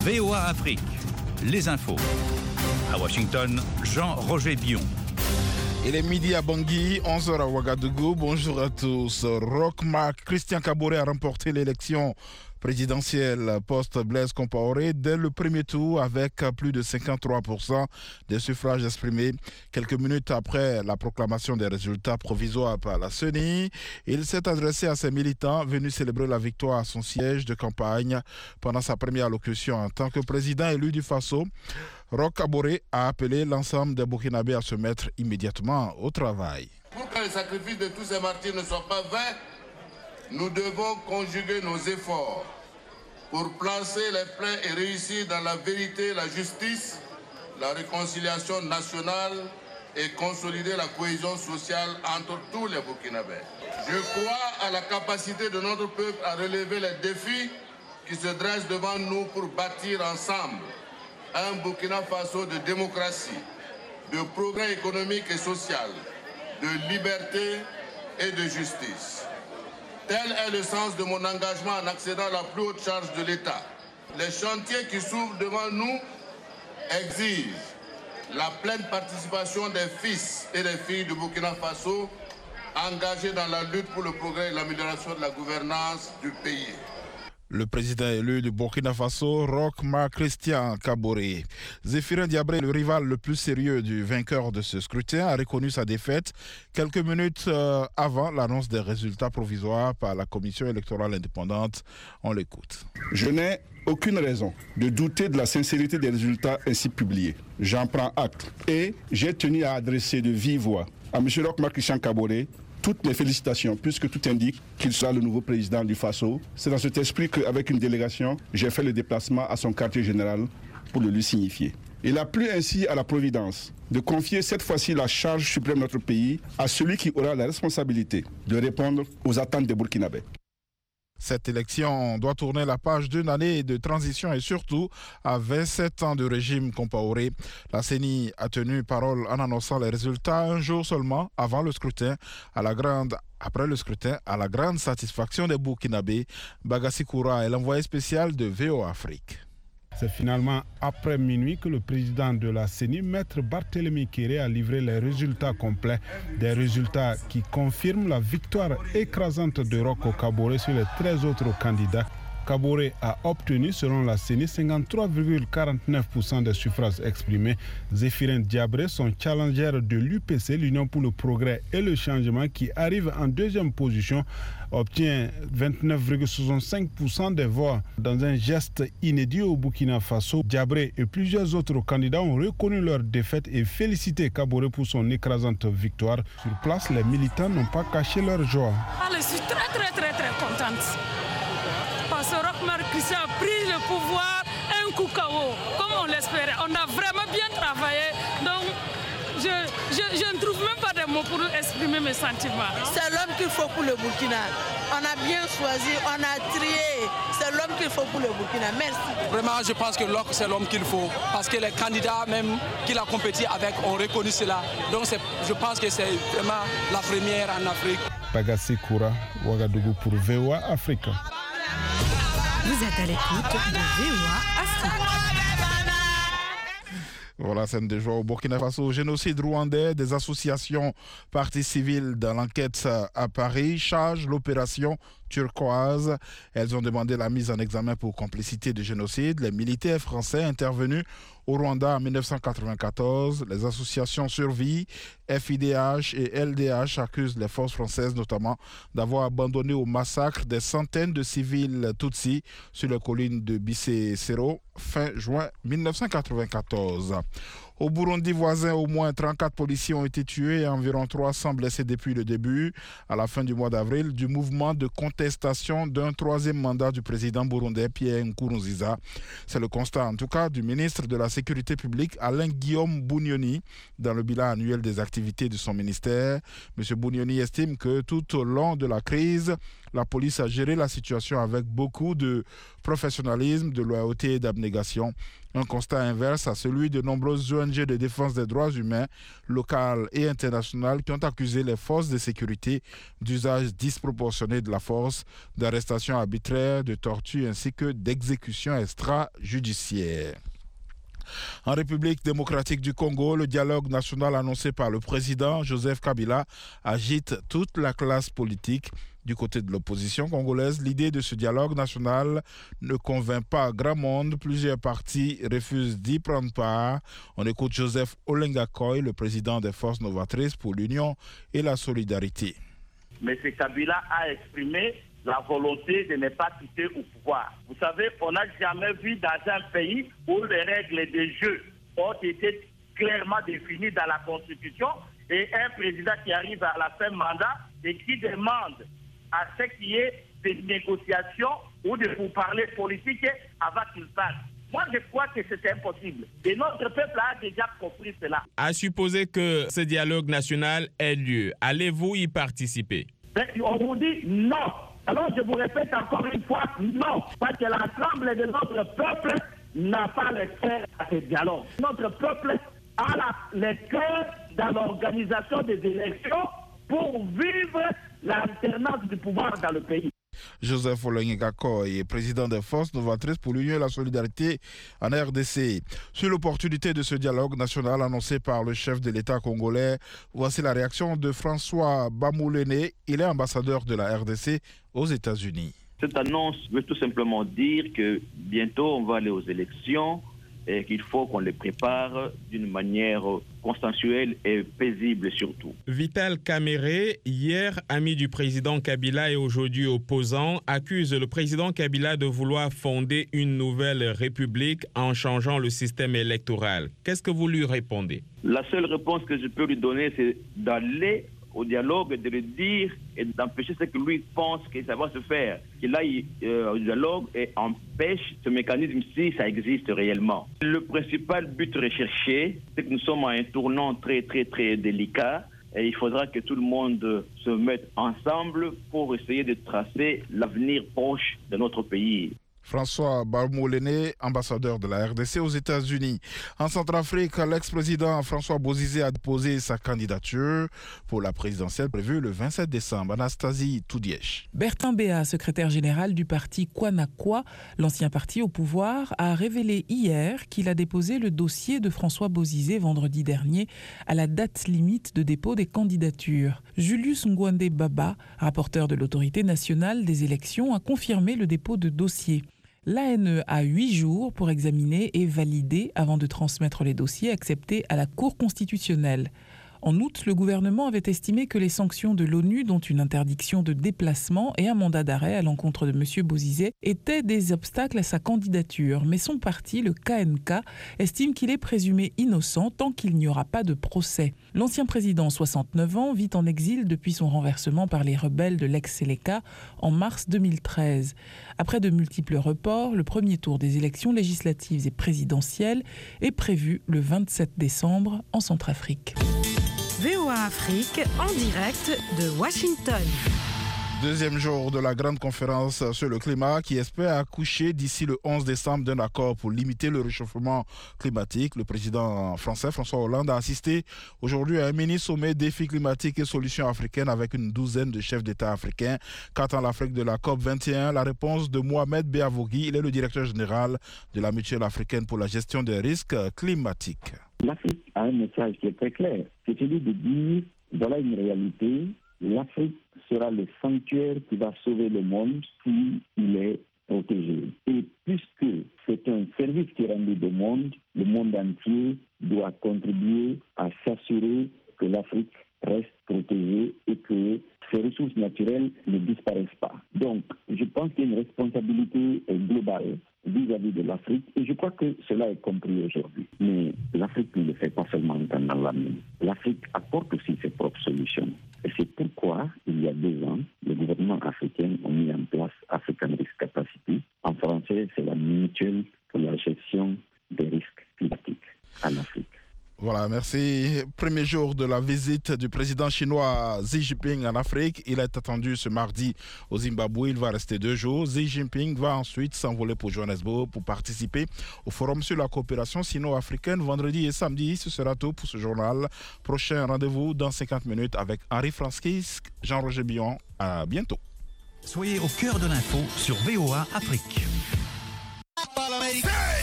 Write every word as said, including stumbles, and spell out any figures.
V O A Afrique, les infos. À Washington, Jean-Roger Bion. Il est midi à Bangui, onze heures à Ouagadougou. Bonjour à tous. Roch Marc Christian Kaboré a remporté l'élection présidentielle post-Blaise Compaoré dès le premier tour avec plus de cinquante-trois pour cent des suffrages exprimés. Quelques minutes après la proclamation des résultats provisoires par la C E N I, il s'est adressé à ses militants venus célébrer la victoire à son siège de campagne. Pendant sa première allocution en tant que président élu du Faso, Roch Kaboré a appelé l'ensemble des Burkinabés à se mettre immédiatement au travail. Pour que le sacrifice de tous ces martyrs ne soit pas vain, nous devons conjuguer nos efforts pour placer les pleins et réussir dans la vérité, la justice, la réconciliation nationale et consolider la cohésion sociale entre tous les Burkinabés. Je crois à la capacité de notre peuple à relever les défis qui se dressent devant nous pour bâtir ensemble un Burkina Faso de démocratie, de progrès économique et social, de liberté et de justice. Tel est le sens de mon engagement en accédant à la plus haute charge de l'État. Les chantiers qui s'ouvrent devant nous exigent la pleine participation des fils et des filles de Burkina Faso engagés dans la lutte pour le progrès et l'amélioration de la gouvernance du pays. Le président élu du Burkina Faso, Roch Marc Christian Kaboré. Zéphirin Diabré, le rival le plus sérieux du vainqueur de ce scrutin, a reconnu sa défaite quelques minutes euh, avant l'annonce des résultats provisoires par la Commission électorale indépendante. On l'écoute. Je n'ai aucune raison de douter de la sincérité des résultats ainsi publiés. J'en prends acte et j'ai tenu à adresser de vive voix à M. Roch Marc Christian Kaboré toutes mes félicitations, puisque tout indique qu'il sera le nouveau président du Faso. C'est dans cet esprit qu'avec une délégation, j'ai fait le déplacement à son quartier général pour le lui signifier. Il a plu ainsi à la Providence de confier cette fois-ci la charge suprême de notre pays à celui qui aura la responsabilité de répondre aux attentes des Burkinabés. Cette élection doit tourner la page d'une année de transition et surtout à vingt-sept ans de régime Compaoré. La C E N I a tenu parole en annonçant les résultats un jour seulement avant le scrutin, à la grande, après le scrutin, à la grande satisfaction des Burkinabés. Bagassi Koura est l'envoyé spécial de V O A Afrique. C'est finalement après minuit que le président de la C E N I, Maître Barthélémy Kéré, a livré les résultats complets. Des résultats qui confirment la victoire écrasante de Roch Kaboré sur les treize autres candidats. Kaboré a obtenu, selon la C E N I, cinquante-trois virgule quarante-neuf pour cent des suffrages exprimés. Zéphirin Diabré, son challenger de l'U P C, l'Union pour le progrès et le changement, qui arrive en deuxième position, obtient vingt-neuf virgule soixante-cinq pour cent des voix. Dans un geste inédit au Burkina Faso, Diabré et plusieurs autres candidats ont reconnu leur défaite et félicité Kaboré pour son écrasante victoire. Sur place, les militants n'ont pas caché leur joie. Je suis très très très très contente. Parce que Roch Marc Christian a pris le pouvoir un coup K O, comme on l'espérait. On a vraiment bien travaillé, donc je, je, je ne trouve même pas de mots pour exprimer mes sentiments. C'est l'homme qu'il faut pour le Burkina. On a bien choisi, on a trié. C'est l'homme qu'il faut pour le Burkina. Merci. Vraiment, je pense que Roch, c'est l'homme qu'il faut. Parce que les candidats même qu'il a compétit avec ont reconnu cela. Donc je pense que c'est vraiment la première en Afrique. Bagassi Koura, Ouagadougou pour V O A Afrique. Vous êtes à l'écoute de V O A Afrique. Voilà, scène de joie au Burkina Faso. Génocide rwandais, des associations parties civiles dans l'enquête à Paris chargent l'opération turquoise. Elles ont demandé la mise en examen pour complicité de génocide. Les militaires français intervenus au Rwanda en mille neuf cent quatre-vingt-quatorze, les associations Survie, F I D H et L D H accusent les forces françaises notamment d'avoir abandonné au massacre des centaines de civils Tutsis sur les collines de Bissé-Sero fin juin mille neuf cent quatre-vingt-quatorze. Au Burundi voisin, au moins trente-quatre policiers ont été tués et environ trois cents blessés depuis le début, à la fin du mois d'avril, du mouvement de contestation d'un troisième mandat du président burundais Pierre Nkurunziza. C'est le constat en tout cas du ministre de la Sécurité publique Alain-Guillaume Bunyoni dans le bilan annuel des activités de son ministère. M. Bunyoni estime que tout au long de la crise, La police a géré la situation avec beaucoup de professionnalisme, de loyauté et d'abnégation. Un constat inverse à celui de nombreuses O N G de défense des droits humains, locales et internationales, qui ont accusé les forces de sécurité d'usage disproportionné de la force, d'arrestations arbitraires, de torture ainsi que d'exécutions extrajudiciaires. En République démocratique du Congo, le dialogue national annoncé par le président Joseph Kabila agite toute la classe politique. Du côté de l'opposition congolaise, l'idée de ce dialogue national ne convainc pas grand monde. Plusieurs partis refusent d'y prendre part. On écoute Joseph Olenga Koy, le président des Forces novatrices pour l'Union et la solidarité. M. Kabila a exprimé la volonté de ne pas quitter au pouvoir. Vous savez, on n'a jamais vu dans un pays où les règles de jeu ont été clairement définies dans la Constitution et un président qui arrive à la fin mandat et qui demande à ce qu'il y ait des négociations ou de pourparlers politiques avant qu'il parte. Moi, je crois que c'est impossible. Et notre peuple a déjà compris cela. À supposer que ce dialogue national ait lieu, allez-vous y participer? On vous dit non. Alors je vous répète encore une fois, non. Parce que l'ensemble de notre peuple n'a pas le cœur à ce dialogue. Notre peuple a la, le cœur dans l'organisation des élections pour vivre l'alternance du pouvoir dans le pays. Joseph Olenga Koy, président des Forces novatrices pour l'Union et la solidarité en R D C. Sur l'opportunité de ce dialogue national annoncé par le chef de l'État congolais, voici la réaction de François Bamoulene. Il est ambassadeur de la R D C aux États-Unis. Cette annonce veut tout simplement dire que bientôt on va aller aux élections et qu'il faut qu'on les prépare d'une manière consensuelle et paisible surtout. Vital Kamerhe, hier ami du président Kabila et aujourd'hui opposant, accuse le président Kabila de vouloir fonder une nouvelle république en changeant le système électoral. Qu'est-ce que vous lui répondez? La seule réponse que je peux lui donner, c'est d'aller au dialogue, de le dire et d'empêcher ce que lui pense que ça va se faire. Qu'il aille euh, au dialogue et empêche ce mécanisme si ça existe réellement. Le principal but recherché, c'est que nous sommes à un tournant très très très délicat et il faudra que tout le monde se mette ensemble pour essayer de tracer l'avenir proche de notre pays. François Bamoulene, ambassadeur de la R D C aux États-Unis. En Centrafrique, l'ex-président François Bozizé a déposé sa candidature pour la présidentielle prévue le vingt-sept décembre. Anastasie Toudièche. Bertin Béat, secrétaire général du parti Kwanakwa, l'ancien parti au pouvoir, a révélé hier qu'il a déposé le dossier de François Bozizé vendredi dernier à la date limite de dépôt des candidatures. Julius Ngwande Baba, rapporteur de l'autorité nationale des élections, a confirmé le dépôt de dossier. L'A N E a huit jours pour examiner et valider avant de transmettre les dossiers acceptés à la Cour constitutionnelle. En août, le gouvernement avait estimé que les sanctions de l'ONU, dont une interdiction de déplacement et un mandat d'arrêt à l'encontre de M. Bozizé, étaient des obstacles à sa candidature. Mais son parti, le K N K, estime qu'il est présumé innocent tant qu'il n'y aura pas de procès. L'ancien président, soixante-neuf ans, vit en exil depuis son renversement par les rebelles de l'ex-Séléka en mars deux mille treize. Après de multiples reports, le premier tour des élections législatives et présidentielles est prévu le vingt-sept décembre en Centrafrique. V O A Afrique en direct de Washington. Deuxième jour de la grande conférence sur le climat qui espère accoucher d'ici le onze décembre d'un accord pour limiter le réchauffement climatique. Le président français François Hollande a assisté aujourd'hui à un mini-sommet défis climatiques et solutions africaines avec une douzaine de chefs d'État africains. Qu'attend l'Afrique de la COP vingt et un? La réponse de Mohamed Beavogui, il est le directeur général de la Mutuelle africaine pour la gestion des risques climatiques. L'Afrique a un message qui est très clair, c'est celui de dire, voilà une réalité, l'Afrique sera le sanctuaire qui va sauver le monde s'il est protégé. Et puisque c'est un service qui est rendu au monde, le monde entier doit contribuer à s'assurer que l'Afrique reste protégée et que ces ressources naturelles ne disparaissent pas. Donc, je pense qu'il y a une responsabilité globale vis-à-vis de l'Afrique et je crois que cela est compris aujourd'hui. Mais l'Afrique ne le fait pas seulement dans la main. L'Afrique apporte aussi ses propres solutions. Et c'est pourquoi, il y a deux ans, les gouvernements africains ont mis en place African Risk Capacity. En français, c'est la mutuelle pour la gestion des risques climatiques en Afrique. Voilà, merci. Premier jour de la visite du président chinois Xi Jinping en Afrique. Il est attendu ce mardi au Zimbabwe. Il va rester deux jours. Xi Jinping va ensuite s'envoler pour Johannesburg pour participer au forum sur la coopération sino-africaine vendredi et samedi. Ce sera tout pour ce journal. Prochain rendez-vous dans cinquante minutes avec Henri Franskis, Jean-Roger Billon. À bientôt. Soyez au cœur de l'info sur V O A Afrique.